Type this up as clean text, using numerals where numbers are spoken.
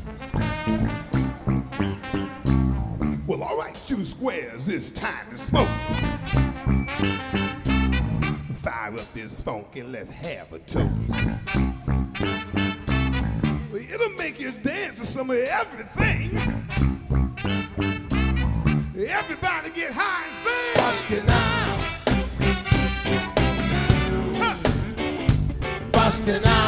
Well, all right, you squares, it's time to smoke. Fire up this funk and let's have a toast. It'll make you dance to some of everything. Everybody get high and sing. Bust it now. Huh. Bust it now.